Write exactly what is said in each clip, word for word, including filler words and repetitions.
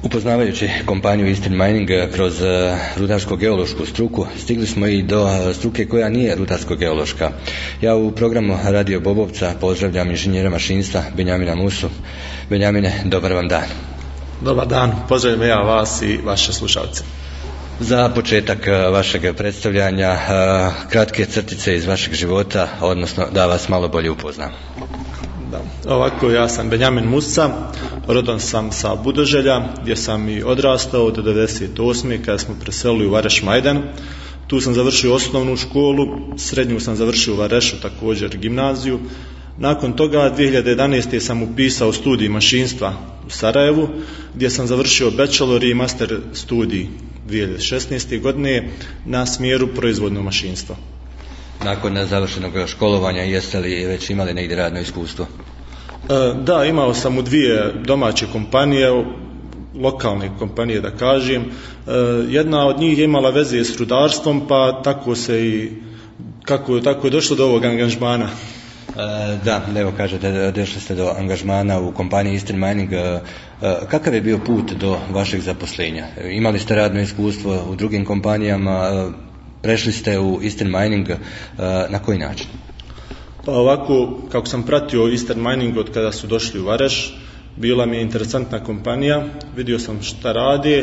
Upoznavajući kompaniju Eastern Mining kroz rudarsko-geološku struku, stigli smo i do struke koja nije rudarsko-geološka. Ja u programu Radio Bobovca pozdravljam inženjera mašinstva Benjamina Musu. Benjamine, dobar vam dan. Dobar dan, pozdravljam ja vas i vaše slušalce. Za početak vašeg predstavljanja, kratke crtice iz vašeg života, odnosno da vas malo bolje upoznam. Da. Ovako, ja sam Benjamin Musa, rodan sam sa Budoželja, gdje sam i odrastao do devedeset osme kada smo preselili u Vareš Majdan. Tu sam završio osnovnu školu, srednju sam završio u Varešu, također gimnaziju. Nakon toga dvije hiljade jedanaeste. sam upisao studij mašinstva u Sarajevu, gdje sam završio bachelor i master studij dvije hiljade šesnaeste. godine na smjeru proizvodno mašinstvo. Nakon završenog školovanja jeste li već imali negdje radno iskustvo? E, da, imao sam u dvije domaće kompanije, lokalne kompanije da kažem. E, jedna od njih je imala veze s rudarstvom, pa tako se i kako, tako je došlo do ovog angažmana. E, da, evo kažete, došli ste do angažmana u kompaniji Eastern Mining. E, kakav je bio put do vašeg zaposlenja? Imali ste radno iskustvo u drugim kompanijama, prešli ste u Eastern Mining, na koji način? Pa ovako, kako sam pratio Eastern Mining od kada su došli u Vareš, bila mi je interesantna kompanija, vidio sam šta rade, e,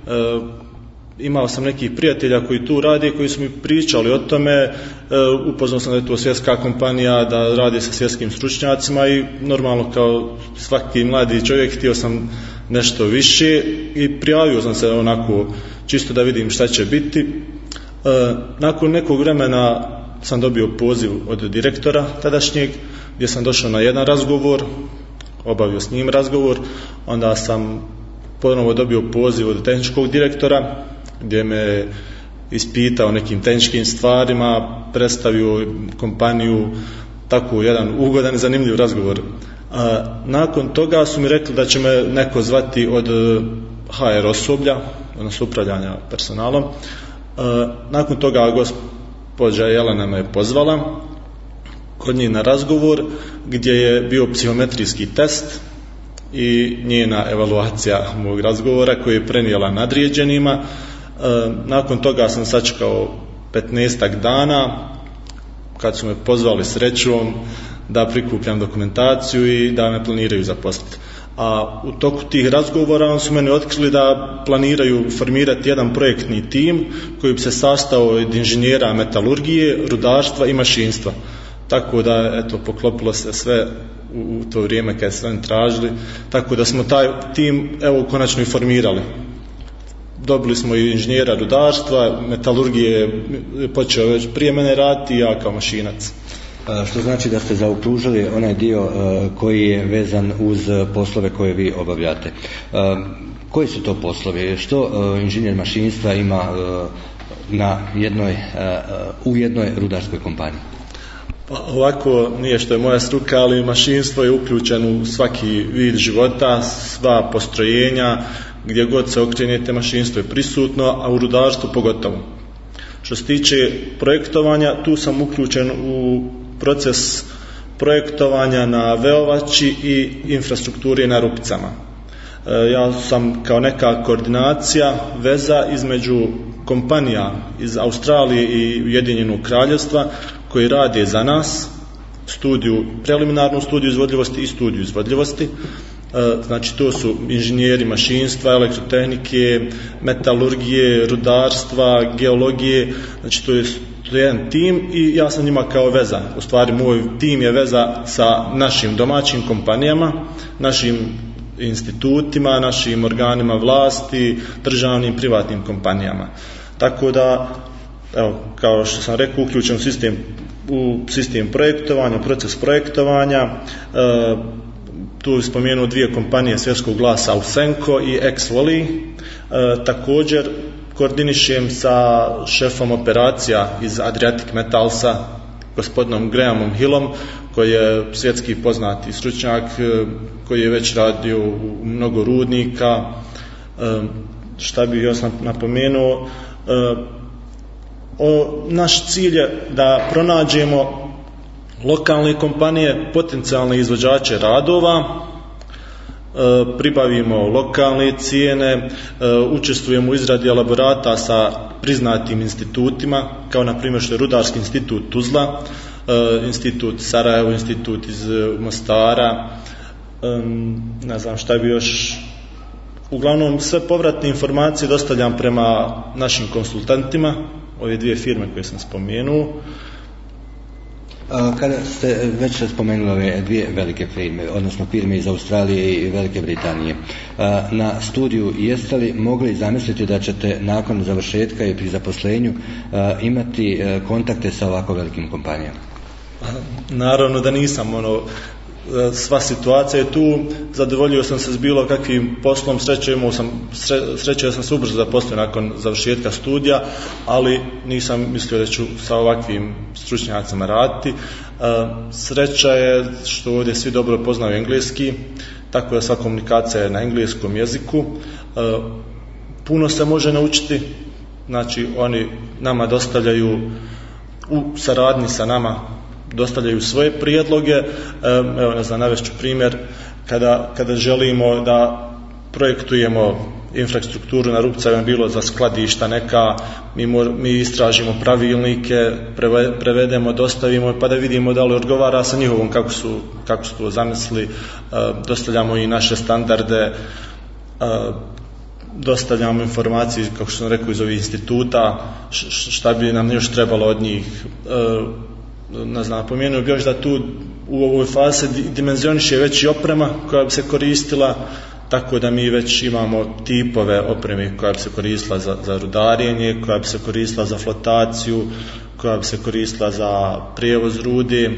imao sam nekih prijatelja koji tu rade, koji su mi pričali o tome, e, upoznao sam da je to svjetska kompanija, da radi sa svjetskim stručnjacima i normalno kao svaki mladi čovjek htio sam nešto više i prijavio sam se onako čisto da vidim šta će biti. E, nakon nekog vremena sam dobio poziv od direktora tadašnjeg, gdje sam došao na jedan razgovor, obavio s njim razgovor, onda sam ponovo dobio poziv od tehničkog direktora, gdje me ispitao nekim tehničkim stvarima, predstavio kompaniju, tako jedan ugodan i zanimljiv razgovor. A nakon toga su mi rekli da će me neko zvati od H R osoblja, odnosno upravljanja personalom. A nakon toga gospođa Jelena me pozvala kod nje na razgovor, gdje je bio psihometrijski test i njena evaluacija mog razgovora koju je prenijela nadređenima. E, nakon toga sam sačekao petnaestak dana kad su me pozvali srećom da prikupljam dokumentaciju i da me planiraju zaposliti. A u toku tih razgovora oni su meni otkrili da planiraju formirati jedan projektni tim koji bi se sastao od inženjera metalurgije, rudarstva i mašinstva. Tako da, eto, poklopilo se sve u, u to vrijeme kad su oni tražili, tako da smo taj tim, evo, konačno i formirali. Dobili smo i inženjera rudarstva, metalurgije počeo već prije mene raditi i ja kao mašinac. Što znači da ste zaokružili onaj dio koji je vezan uz poslove koje vi obavljate. Koji su to poslovi? Što inženjer mašinstva ima na jednoj, u jednoj rudarskoj kompaniji? Pa ovako, nije što je moja struka, ali mašinstvo je uključeno u svaki vid života, sva postrojenja, gdje god se okrenete mašinstvo je prisutno, a u rudarstvu pogotovo. Što se tiče projektovanja, tu sam uključen u proces projektovanja na veovači i infrastrukturi na rupicama. E, ja sam kao neka koordinacija, veza između kompanija iz Australije i Ujedinjenog Kraljevstva koji rade za nas studiju, preliminarnu studiju izvodljivosti i studiju izvodljivosti. E, znači to su inženjeri mašinstva, elektrotehnike, metalurgije, rudarstva, geologije, znači to je To je jedan tim i ja sam njima kao veza. U stvari moj tim je veza sa našim domaćim kompanijama, našim institutima, našim organima vlasti, državnim, privatnim kompanijama. Tako da, evo, kao što sam rekao, uključen u sistem, u sistem projektovanja, u proces projektovanja. E, tu spomenuo dvije kompanije svjetskog glasa, Ausenco i Ex-Volley. E, također koordinišem sa šefom operacija iz Adriatic Metalsa, gospodinom Grahamom Hillom, koji je svjetski poznati stručnjak, koji je već radio u mnogo rudnika. Šta bih još napomenuo? O, naš cilj je da pronađemo lokalne kompanije, potencijalne izvođače radova, pribavimo lokalne cijene, učestvujemo u izradi elaborata sa priznatim institutima, kao na primjer što je Rudarski institut Tuzla, institut Sarajevo, institut iz Mostara, ne znam šta bi još. Uglavnom sve povratne informacije dostavljam prema našim konsultantima, ove dvije firme koje sam spomenuo. Kada ste već spomenuli ove dvije velike firme, odnosno firme iz Australije i Velike Britanije, na studiju jeste li mogli zamisliti da ćete nakon završetka i pri zaposlenju imati kontakte sa ovako velikim kompanijama? Naravno da nisam, ono, sva situacija je tu, zadovoljio sam se s bilo kakvim poslom, sreće imao sam, sreće sam se ubrzo zaposlio nakon završetka studija, ali nisam mislio da ću sa ovakvim stručnjacima raditi. Sreća je što ovdje svi dobro poznaju engleski, tako da sva komunikacija je na engleskom jeziku. Puno se može naučiti, znači oni nama dostavljaju u saradnji sa nama dostavljaju svoje prijedloge. Evo, ne znam, navešću primjer, kada, kada želimo da projektujemo infrastrukturu na Rupcevima, bilo za skladišta neka, mi, mor, mi istražimo pravilnike, prevedemo, dostavimo, pa da vidimo da li odgovara sa njihovom kako su, kako su to zamislili, dostavljamo i naše standarde, dostavljamo informacije, kako sam rekao, iz ovih instituta, šta bi nam još trebalo od njih. Ne znam, napomenuo bih još da tu u ovoj fazi dimenzioniše već i oprema koja bi se koristila, tako da mi već imamo tipove opreme koja bi se koristila za, za rudarenje, koja bi se koristila za flotaciju, koja bi se koristila za prijevoz rude.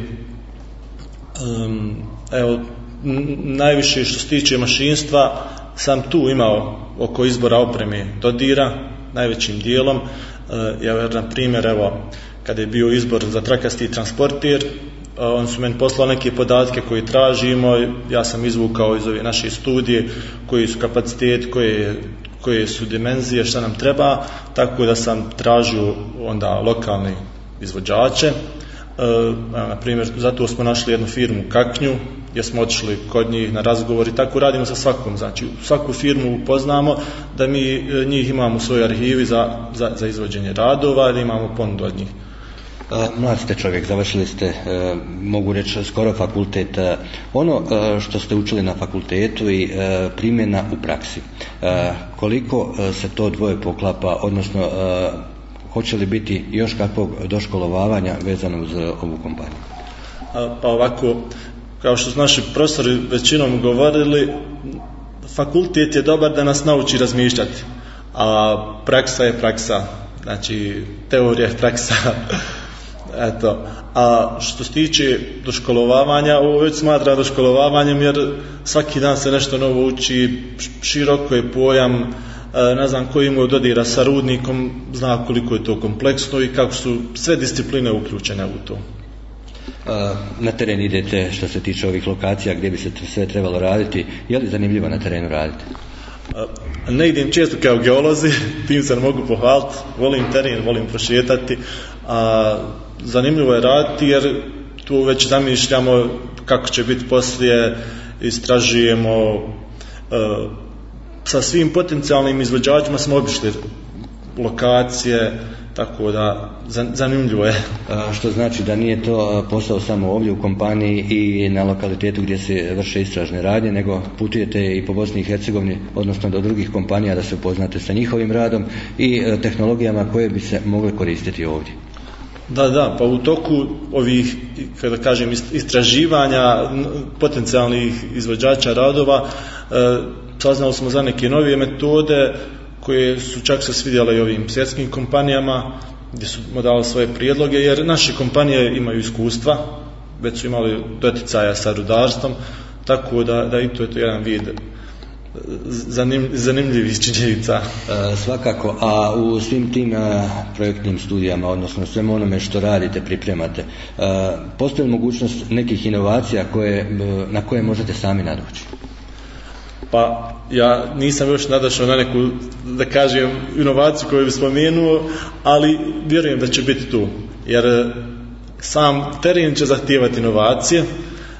Um, evo, najviše što se tiče mašinstva sam tu imao oko izbora opreme dodira najvećim dijelom. Uh, ja, na primjer, evo, kada je bio izbor za trakasti transportir, oni su meni poslali neke podatke koje tražimo, ja sam izvukao iz ove naše studije koji su kapacitet, koje, koje su dimenzije, šta nam treba, tako da sam tražio onda lokalne izvođače. E, na primjer, zato smo našli jednu firmu Kaknju, gdje smo otišli kod njih na razgovor i tako radimo sa svakom, znači svaku firmu upoznamo, da mi njih imamo u svojoj arhivi za, za, za izvođenje radova, da imamo ponudu od njih. Mlad ste čovjek, završili ste, mogu reći, skoro fakultet. Ono što ste učili na fakultetu i primjena u praksi, koliko se to dvoje poklapa, odnosno hoće li biti još kakvog doškolovavanja vezano uz ovu kompaniju? Pa ovako, kao što su naši profesori većinom govorili, fakultet je dobar da nas nauči razmišljati, a praksa je praksa, znači teorija je praksa. Eto, a što se tiče doškolovavanja, ovo već smatra doškolovavanjem jer svaki dan se nešto novo uči, široko je pojam, ne znam koji imaju dodira sa rudnikom, zna koliko je to kompleksno i kako su sve discipline uključene u to. Na teren idete što se tiče ovih lokacija gdje bi se sve trebalo raditi, je li zanimljivo na terenu raditi? Ne idem često kao geolozi, tim se ne mogu pohvaliti, volim teren, volim prošetati, a zanimljivo je raditi jer tu već zamišljamo kako će biti poslije, istražujemo, e, sa svim potencijalnim izvođačima smo obišli lokacije, tako da zanimljivo je. Što znači da nije to posao samo ovdje u kompaniji i na lokalitetu gdje se vrše istražne radnje, nego putujete i po Bosni i Hercegovini, odnosno do drugih kompanija da se upoznate sa njihovim radom i tehnologijama koje bi se mogle koristiti ovdje. Da, da, pa u toku ovih, kada kažem, istraživanja potencijalnih izvođača radova, saznali smo za neke novije metode koje su čak se svidjele i ovim svjetskim kompanijama gdje su dali svoje prijedloge, jer naše kompanije imaju iskustva, već su imali doticaja sa rudarstvom, tako da, da i to je to jedan vid zanim, zanimljivih činjenica. E, svakako, a u svim tim a, projektnim studijama, odnosno svemu onome što radite, pripremate, a, postoji mogućnost nekih inovacija koje, na koje možete sami nadoći? Pa ja nisam još nadašao na neku, da kažem, inovaciju koju bih spomenuo, ali vjerujem da će biti tu, jer sam teren će zahtijevati inovacije,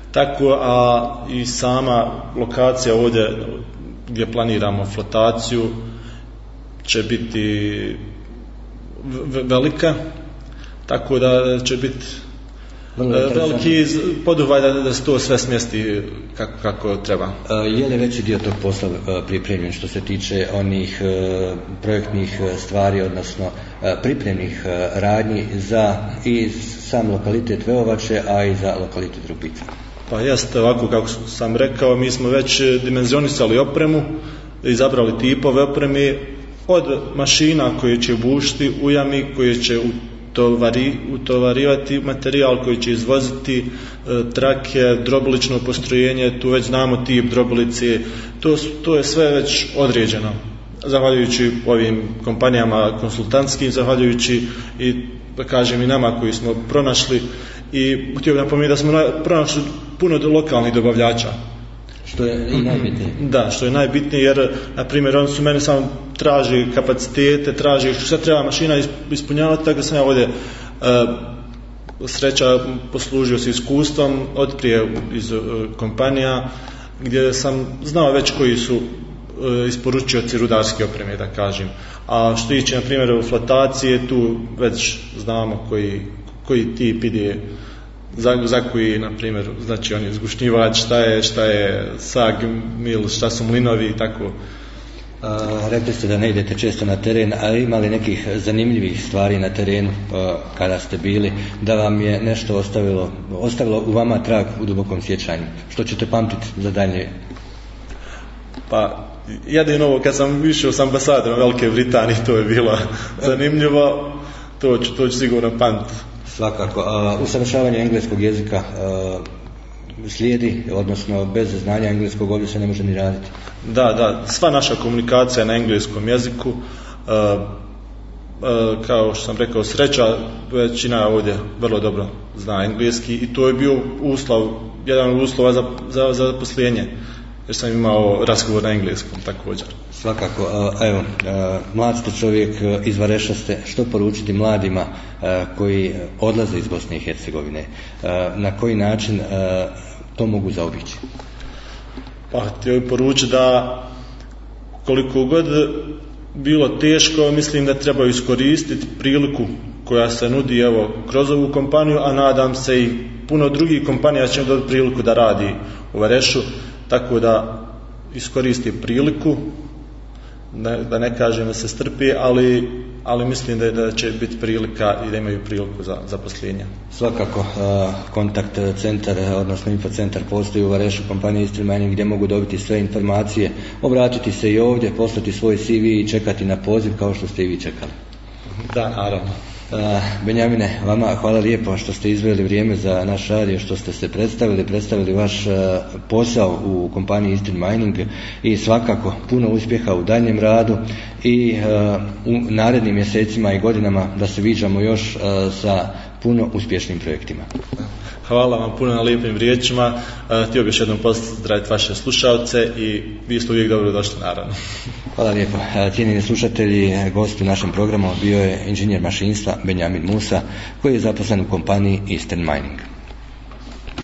Tako, a i sama lokacija ovdje gdje planiramo flotaciju će biti velika, tako da će biti veliki poduhvat da, da se to sve smjesti kako, kako treba. Je li veći dio tog posla pripremljen što se tiče onih projektnih stvari, odnosno pripremnih radnji za i sam lokalitet Veovače, a i za lokalitet Rupica? Pa jeste, ovako kako sam rekao, mi smo već dimenzionisali opremu, izabrali tipove opreme, od mašina koje će bušiti u jami, koje će utovari, utovarivati materijal, koji će izvoziti e, trake, drobilično postrojenje, tu već znamo tip drobilice, to, to je sve već određeno. Zahvaljujući ovim kompanijama konsultantskim, zahvaljujući i, da kažem, i nama koji smo pronašli, i htio bih napomenuti da smo pronašli puno lokalnih dobavljača. Što je i najbitnije. Da, što je najbitnije, jer, na primjer, oni su meni samo traži kapacitete, traži što sve treba mašina ispunjavati, tako da sam ja ovdje e, sreća poslužio se iskustvom od prije iz e, kompanija, gdje sam znao već koji su e, isporučioci rudarske opreme, da kažem. A što iće, na primjer, u flotacije, tu već znamo koji, koji tip ide za, za koji, na primjer, znači on je zgušnjivač, šta je, šta je sag, mil, šta su mlinovi i tako. A, rekli ste da ne idete često na teren, ali imali nekih zanimljivih stvari na terenu a, kada ste bili, da vam je nešto ostavilo, ostavilo u vama trag u dubokom sjećanju, što ćete pamtiti za dalje? Pa, jedino ovo kad sam išao s ambasadorom Velike Britanije, to je bilo zanimljivo, to ću, to ću sigurno pamtiti. Svakako. Uh, usavršavanje engleskog jezika uh, slijedi, odnosno bez znanja engleskog ovdje se ne može ni raditi. Da, da, sva naša komunikacija je na engleskom jeziku. Uh, uh, kao što sam rekao, sreća, većina ovdje vrlo dobro zna engleski i to je bio uslov, jedan od uslova za, za, za zaposlenje, jer sam imao razgovor na engleskom također. Svakako, evo, mlad ste čovjek, iz Vareša ste, što poručiti mladima koji odlaze iz Bosne i Hercegovine, na koji način to mogu zaobići? Pa htio bih poručiti da koliko god bilo teško, mislim da treba iskoristiti priliku koja se nudi evo kroz ovu kompaniju, a nadam se i puno drugih kompanija će dobiti priliku da radi u Varešu, tako da iskoristi priliku, da, da ne kažem da se strpi, ali, ali mislim da, da će biti prilika i da imaju priliku za zaposlenje. Svakako, kontakt centar, odnosno infocentar postoji u Varešu, kompanija Eastern Mining, gdje mogu dobiti sve informacije, obratiti se i ovdje, poslati svoj C V i čekati na poziv kao što ste i vi čekali. Da, naravno. Benjamine, vama hvala lijepo što ste izveli vrijeme za naš radio, što ste se predstavili, predstavili vaš posao u kompaniji Eastern Mining i svakako puno uspjeha u daljnjem radu i u narednim mjesecima i godinama da se viđamo još sa puno uspješnim projektima. Hvala vam puno na lijepim riječima. Htio bih još jednom pozdraviti vaše slušalce i vi ste uvijek dobro došli, naravno. Hvala lijepo. Cijenjeni slušatelji, gost u našem programu bio je inženjer mašinstva Benjamin Musa, koji je zaposlen u kompaniji Eastern Mining.